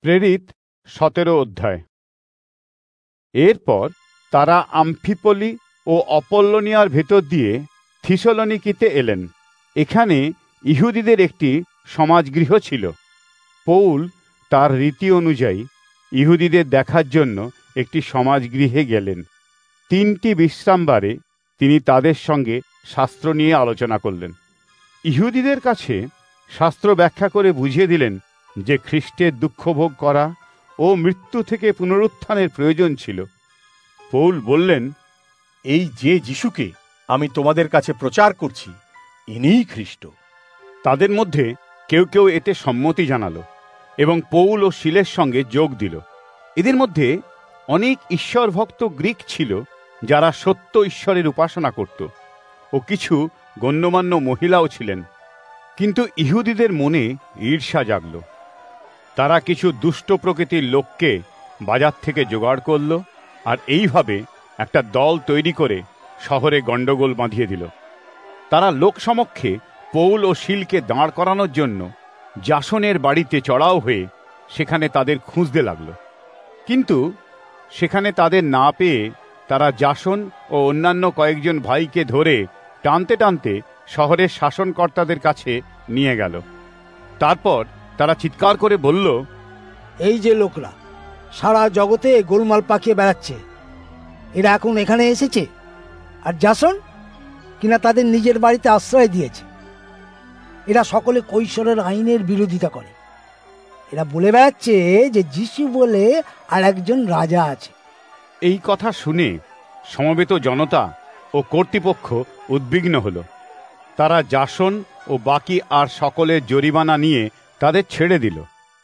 প্রেরিত 17 অধ্যায়। এরপর তারা আমফিপলি ও অপল্লোনিয়ার ভেতর দিয়ে থিসলনিকিতে এলেন। এখানে ইহুদিদের একটি সমাজগৃহ ছিল। পৌল তার রীতি অনুযায়ী ইহুদিদের দেখার জন্য একটি সমাজগৃহে গেলেন। 3টি বিশ্রামবারে তিনি তাদের সঙ্গে শাস্ত্র নিয়ে আলোচনা করলেন। ইহুদিদের কাছে শাস্ত্র ব্যাখ্যা করে বুঝিয়ে দিলেন যে খ্রিস্টের দুঃখভোগ করা ও মৃত্যু থেকে পুনরুত্থানের প্রয়োজন ছিল। পৌল বললেন, এই যে যিশুকে আমি তোমাদের কাছে প্রচার করছি, ইনিই খ্রিস্ট। তাদের মধ্যে কেউ কেউ এতে সম্মতি জানালো এবং পৌল ও সিলের সঙ্গে যোগ দিল। এদের মধ্যে অনেক ঈশ্বরভক্ত গ্রীক ছিল যারা সত্য ঈশ্বরের উপাসনা করত, ও কিছু গণ্যমান্য মহিলাও ছিলেন। কিন্তু ইহুদিদের মনে ঈর্ষা জাগল। তারা কিছু দুষ্ট প্রকৃতির লোককে বাজার থেকে জোগাড় করল, আর এইভাবে একটা দল তৈরি করে শহরে গণ্ডগোল বাঁধিয়ে দিল। তারা লোকসমক্ষে পৌল ও সিলকে দাঁড় করানোর জন্য জাসনের বাড়িতে চড়াও হয়ে সেখানে তাদের খুঁজতে লাগল। কিন্তু সেখানে তাদের না পেয়ে তারা জাসন ও অন্যান্য কয়েকজন ভাইকে ধরে টানতে টানতে শহরের শাসনকর্তাদের কাছে নিয়ে গেল। তারপর তারা চিৎকার করে বলল, এই যে লোকরা সারা জগতে গোলমাল পাকিয়ে বেড়াচ্ছে, এরা এখন এখানে এসেছে, আর জাসন কিনা তাদের নিজের বাড়িতে আশ্রয় দিয়েছে। এরা সকলে কৈশোরের আইনের বিরোধিতা করে। এরা বলে বেড়াচ্ছে যে যিশু বলে আর একজন রাজা আছে। এই কথা শুনে সমবেত জনতা ও কর্তৃপক্ষ উদ্বিগ্ন হল। তারা জাসন ও বাকি আর সকলের জরিমানা নিয়ে তাদের ছেড়ে দিল।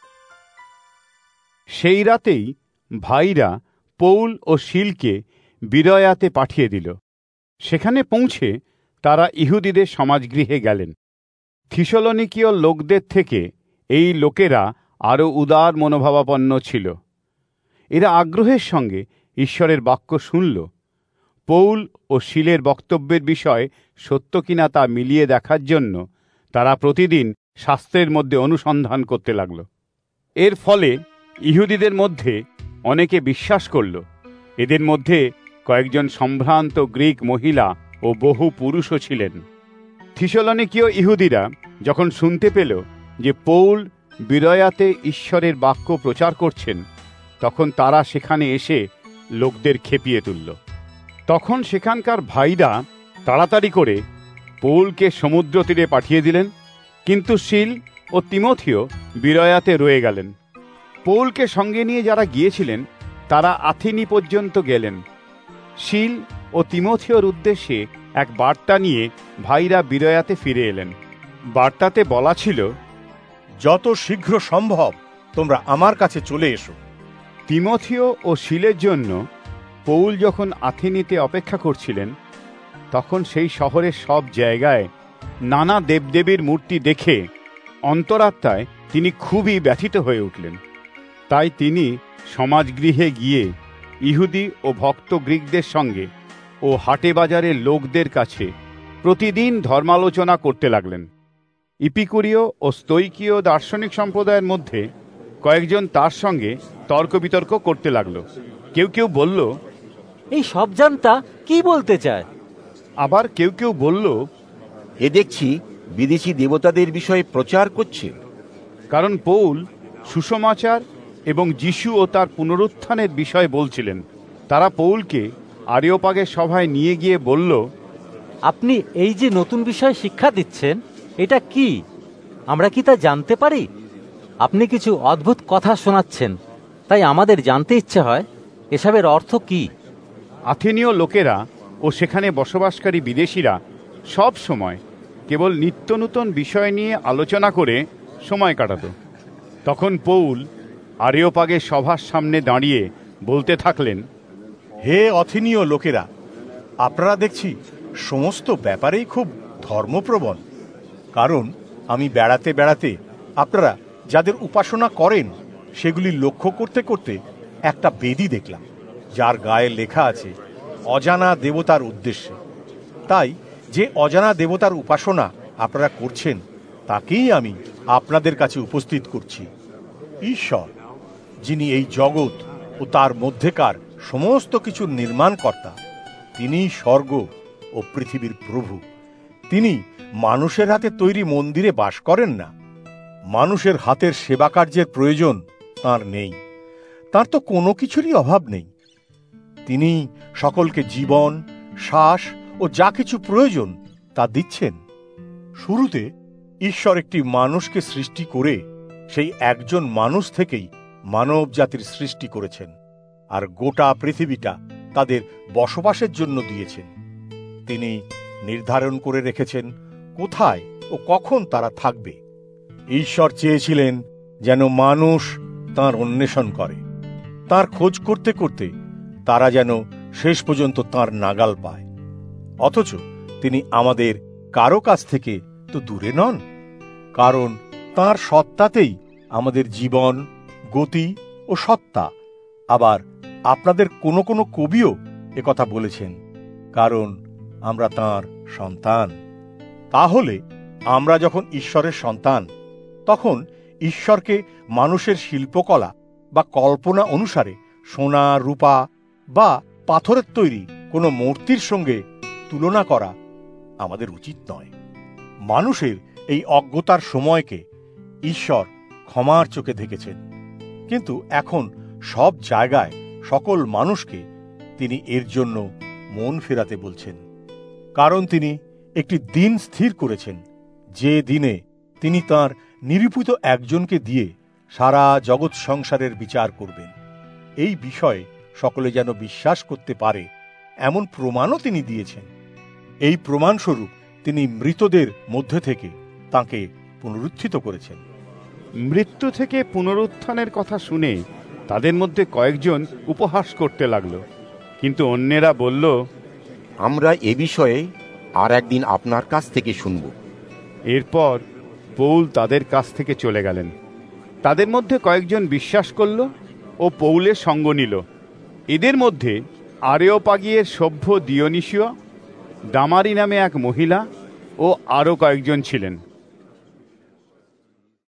সেই রাতেই ভাইরা পৌল ও সিলকে বিরয়াতে পাঠিয়ে দিল। সেখানে পৌঁছে তারা ইহুদিদের সমাজগৃহে গেলেন। থিসলনিকীয় লোকদের থেকে এই লোকেরা আরও উদার মনোভাবাপন্ন ছিল। এরা আগ্রহের সঙ্গে ঈশ্বরের বাক্য শুনল। পৌল ও সিলের বক্তব্যের বিষয় সত্য কিনা তা মিলিয়ে দেখার জন্য তারা প্রতিদিন শাস্ত্রের মধ্যে অনুসন্ধান করতে লাগল। এর ফলে ইহুদিদের মধ্যে অনেকে বিশ্বাস করল। এদের মধ্যে কয়েকজন সম্ভ্রান্ত গ্রিক মহিলা ও বহু পুরুষও ছিলেন। থিসলনিকীয় ইহুদিরা যখন শুনতে পেল যে পৌল বিরয়াতে ঈশ্বরের বাক্য প্রচার করছেন, তখন তারা সেখানে এসে লোকদের খেপিয়ে তুলল। তখন সেখানকার ভাইরা তাড়াতাড়ি করে পৌলকে সমুদ্র তীরে পাঠিয়ে দিলেন, কিন্তু সিল ও তিমথিও বিরয়াতে রয়ে গেলেন। পৌলকে সঙ্গে নিয়ে যারা গিয়েছিলেন তারা আথেনি পর্যন্ত গেলেন। সিল ও তিমথিওর উদ্দেশ্যে এক বার্তা নিয়ে ভাইরা বিরয়াতে ফিরে এলেন। বার্তাতে বলা ছিল, যত শীঘ্র সম্ভব তোমরা আমার কাছে চলে এসো। তিমথিও ও সিলের জন্য পৌল যখন আথেনিতে অপেক্ষা করছিলেন, তখন সেই শহরের সব জায়গায় নানা দেবদেবীর মূর্তি দেখে অন্তরাত্মায় তিনি খুবই ব্যথিত হয়ে উঠলেন। তাই তিনি সমাজগৃহে গিয়ে ইহুদি ও ভক্ত গ্রিকদের সঙ্গে ও হাটে বাজারের লোকদের কাছে প্রতিদিন ধর্মালোচনা করতে লাগলেন। ইপিকুরীয় ও স্তৈকীয় দার্শনিক সম্প্রদায়ের মধ্যে কয়েকজন তার সঙ্গে তর্ক বিতর্ক করতে লাগলো। কেউ কেউ বলল, এই সব জানতা কি বলতে চায়? আবার কেউ কেউ বলল, এ দেখছি বিদেশি দেবতাদের বিষয়ে প্রচার করছে। কারণ পৌল সুসমাচার এবং যিশু ও তার পুনরুত্থানের বিষয় বলছিলেন। তারা পৌলকে আরিয়োপাগের সভায় নিয়ে গিয়ে বলল, আপনি এই যে নতুন বিষয় শিক্ষা দিচ্ছেন, এটা কি? আমরা কি তা জানতে পারি? আপনি কিছু অদ্ভুত কথা শোনাচ্ছেন, তাই আমাদের জানতে ইচ্ছে হয় এসবের অর্থ কি। আথেনীয় লোকেরা ও সেখানে বসবাসকারী বিদেশিরা সব সময় কেবল নিত্য নূতন বিষয় নিয়ে আলোচনা করে সময় কাটাত। তখন পৌল আরিয়োপাগের সভার সামনে দাঁড়িয়ে বলতে থাকলেন, হে অথেনীয় লোকেরা, আপনারা দেখছি সমস্ত ব্যাপারেই খুব ধর্মপ্রবণ। কারণ আমি বেড়াতে বেড়াতে আপনারা যাদের উপাসনা করেন সেগুলি লক্ষ্য করতে করতে একটা বেদি দেখলাম, যার গায়ে লেখা আছে অজানা দেবতার উদ্দেশ্যে। তাই যে অজানা দেবতার উপাসনা আপনারা করছেন তাকেই আমি আপনাদের কাছে উপস্থিত করছি। ঈশ্বর যিনি এই জগৎ ও তার মধ্যেকার সমস্ত কিছুর নির্মাণকর্তা। তিনিই স্বর্গ ও পৃথিবীর প্রভু। তিনি মানুষের হাতে তৈরি মন্দিরে বাস করেন না। মানুষের হাতের সেবা কার্যের প্রয়োজন তাঁর নেই। তার তো কোনো কিছুরই অভাব নেই। তিনি সকলকে জীবন, শ্বাস ও যা কিছু প্রয়োজন তা দিচ্ছেন। শুরুতে ঈশ্বর একটি মানুষকে সৃষ্টি করে সেই একজন মানুষ থেকেই মানব জাতির সৃষ্টি করেছেন, আর গোটা পৃথিবীটা তাদের বসবাসের জন্য দিয়েছেন। তিনি নির্ধারণ করে রেখেছেন কোথায় ও কখন তারা থাকবে। ঈশ্বর চেয়েছিলেন যেন মানুষ তাঁর অন্বেষণ করে, তাঁর খোঁজ করতে করতে তারা যেন শেষ পর্যন্ত তাঁর নাগাল পায়। অথচ তিনি আমাদের কারো কাছ থেকে তো দূরে নন, কারণ তাঁর সত্তাতেই আমাদের জীবন, গতি ও সত্তা। আবার আপনাদের কোনো কোনো কবিও একথা বলেছেন, কারণ আমরা তাঁর সন্তান। তাহলে আমরা যখন ঈশ্বরের সন্তান, তখন ঈশ্বরকে মানুষের শিল্পকলা বা কল্পনা অনুসারে সোনা, রূপা বা পাথরের তৈরি কোনো মূর্তির সঙ্গে তুলনা করা আমাদের উচিত নয়। মানুষের এই অজ্ঞতার সময়কে ঈশ্বর ক্ষমার চোখে দেখেছেন, কিন্তু এখন সব জায়গায় সকল মানুষকে তিনি এর জন্য মন ফেরাতে বলছেন। কারণ তিনি একটি দিন স্থির করেছেন, যে দিনে তিনি তাঁর নিরূপিত একজনকে দিয়ে সারা জগৎ সংসারের বিচার করবেন। এই বিষয়ে সকলে যেন বিশ্বাস করতে পারে এমন প্রমাণও তিনি দিয়েছেন। এই প্রমাণস্বরূপ তিনি মৃতদের মধ্যে থেকে তাঁকে পুনরুত্থিত করেছেন। মৃত্যু থেকে পুনরুত্থানের কথা শুনে তাদের মধ্যে কয়েকজন উপহাস করতে লাগলো, কিন্তু অন্যেরা বলল, আমরা এ বিষয়ে আর একদিন আপনার কাছ থেকে শুনব। এরপর পৌল তাদের কাছ থেকে চলে গেলেন। তাদের মধ্যে কয়েকজন বিশ্বাস করল ও পৌলের সঙ্গ নিল। এদের মধ্যে আরেওপাগিয়ের সভ্য দিয়নিসীয়, দামারি নামে এক মহিলা ও আরও কয়েকজন ছিলেন।